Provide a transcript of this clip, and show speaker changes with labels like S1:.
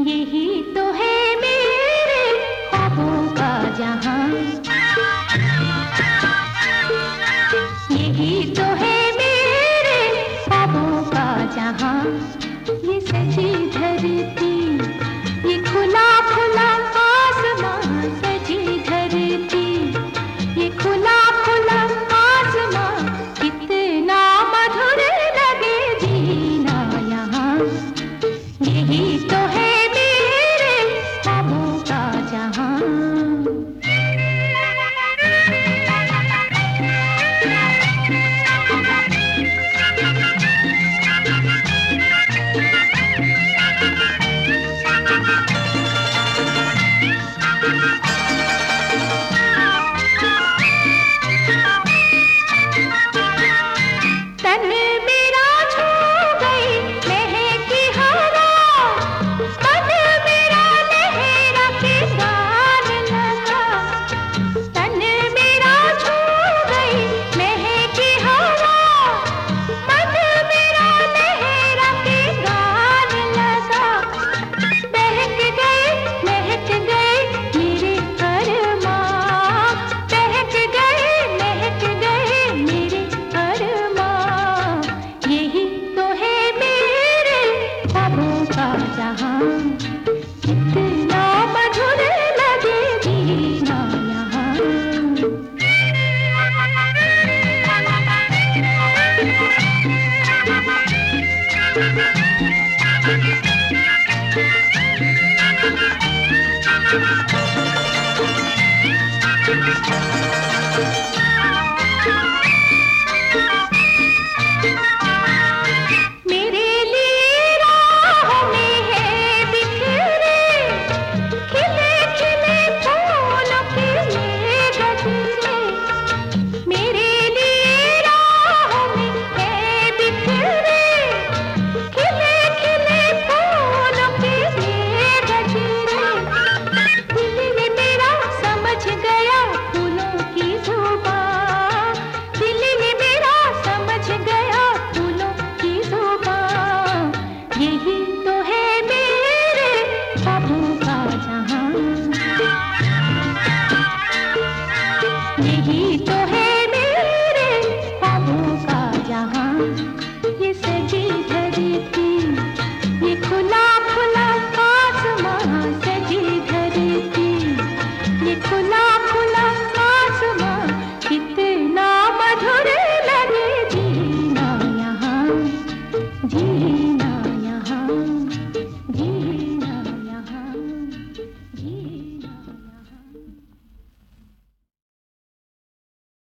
S1: यही तो है मेरे ख्वाबों का जहां, यही तो है मेरे ख्वाबों का जहां। ये सजी धरती, ये खुला खुला आसमां, सजी धरती, ये खुला खुला आसमां, कितना मधुर लगे जीना यहाँ। यही तो है मेरे ख्वाबों का जहां। कितना मधुर लगे जीना यहाँ।